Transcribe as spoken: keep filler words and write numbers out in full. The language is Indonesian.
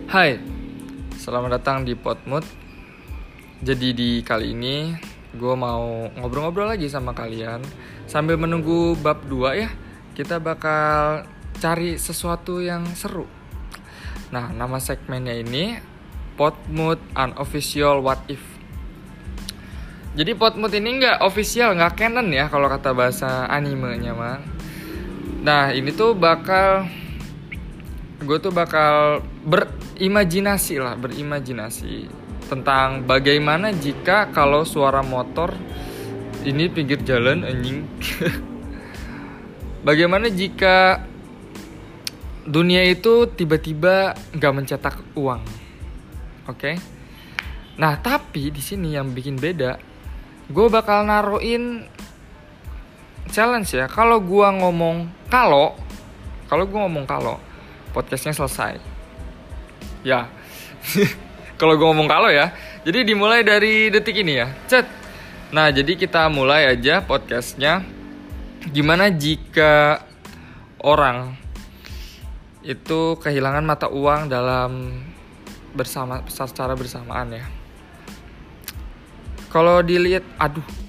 Hai, selamat datang di Podmood. Jadi di kali ini gue mau ngobrol-ngobrol lagi sama kalian. Sambil menunggu bab dua ya, kita bakal cari sesuatu yang seru. Nah, nama segmennya ini Podmood Unofficial What If. Jadi Podmood ini gak official, gak canon ya kalau kata bahasa animenya mah. Nah, ini tuh bakal gue tuh bakal berimajinasi lah, berimajinasi tentang bagaimana jika kalau suara motor ini pinggir jalan anjing. Bagaimana jika dunia itu tiba-tiba nggak mencetak uang, oke? Okay? Nah, tapi di sini yang bikin beda, gue bakal naruhin challenge ya. Kalau gue ngomong kalau, kalau gue ngomong kalau podcastnya selesai ya. Kalau gue ngomong kalau ya, jadi dimulai dari detik ini ya, cet. Nah, jadi kita mulai aja podcastnya. Gimana jika orang itu kehilangan mata uang dalam bersama secara bersamaan ya. Kalau dilihat, aduh